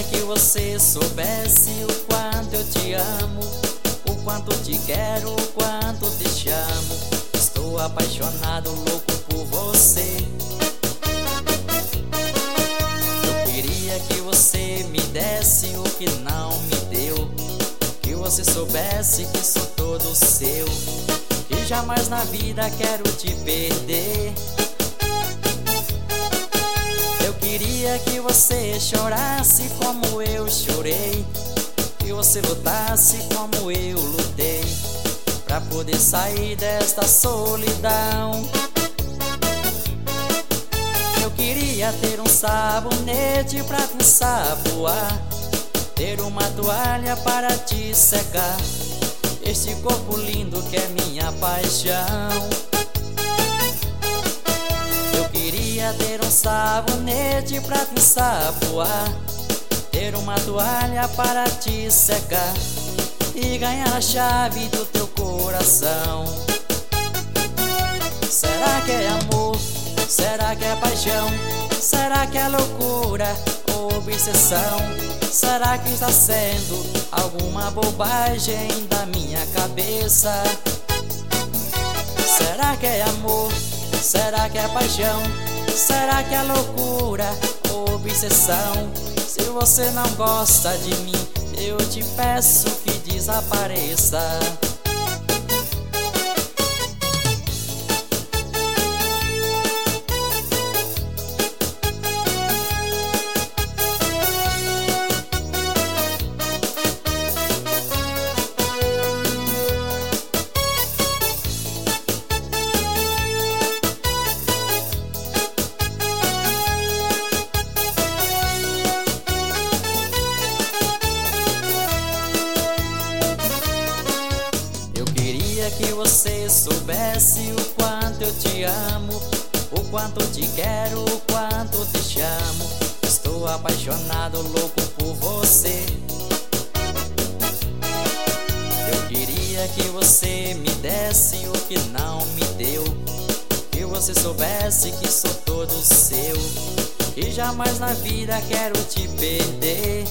que você soubesse o quanto eu te amo, o quanto te quero, o quanto te chamo. Estou apaixonado, louco por você. Eu queria que você me desse o que não me deu, que você soubesse que sou todo seu, que jamais na vida quero te perder. Eu queria que você chorasse como eu chorei, que você lutasse como eu lutei, pra poder sair desta solidão. Eu queria ter um sabonete pra te ensaboar, ter uma toalha para te secar, este corpo lindo que é minha paixão. Eu queria ter um sabonete pra te ensaboar, ter uma toalha para te secar e ganhar a chave do teu coração. Será que é amor? Será que é paixão? Será que é loucura ou obsessão? Será que está sendo alguma bobagem da minha cabeça? Será que é amor? Será que é paixão? Será que é loucura ou obsessão? Se você não gosta de mim, eu te peço que desapareça. Que você soubesse o quanto eu te amo, o quanto te quero, o quanto te chamo. Estou apaixonado, louco por você. Eu queria que você me desse o que não me deu, que você soubesse que sou todo seu, que jamais na vida quero te perder.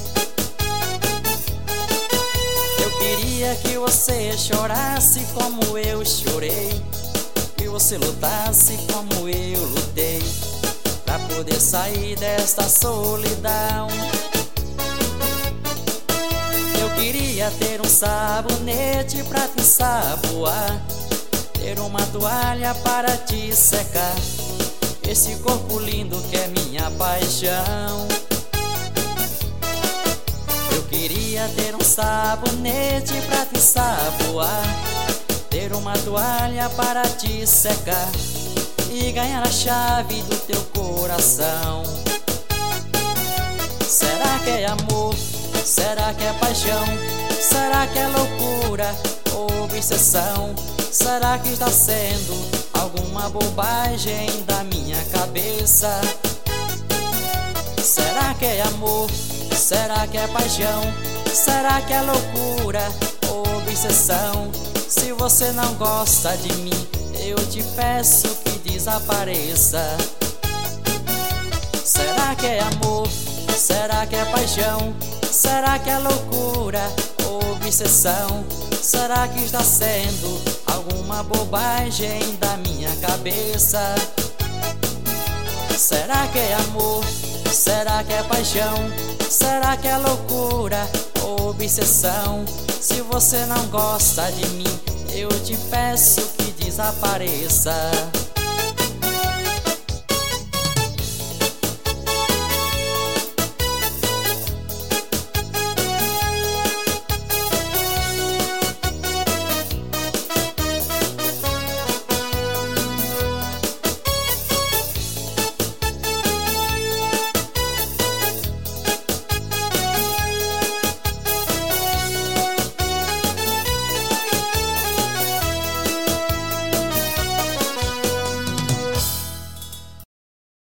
Queria que você chorasse como eu chorei, que você lutasse como eu lutei, pra poder sair desta solidão. Eu queria ter um sabonete pra te ensaboar, ter uma toalha para te secar, esse corpo lindo que é minha paixão. Eu queria ter um sabonete pra te ensaboar, ter uma toalha para te secar e ganhar a chave do teu coração. Será que é amor? Será que é paixão? Será que é loucura ou obsessão? Será que está sendo alguma bobagem da minha cabeça? Será que é amor? Será que é paixão? Será que é loucura ou obsessão? Se você não gosta de mim, eu te peço que desapareça. Será que é amor? Será que é paixão? Será que é loucura ou obsessão? Será que está sendo alguma bobagem da minha cabeça? Será que é amor? Será que é paixão? Será que é loucura ou obsessão? Se você não gosta de mim, eu te peço que desapareça.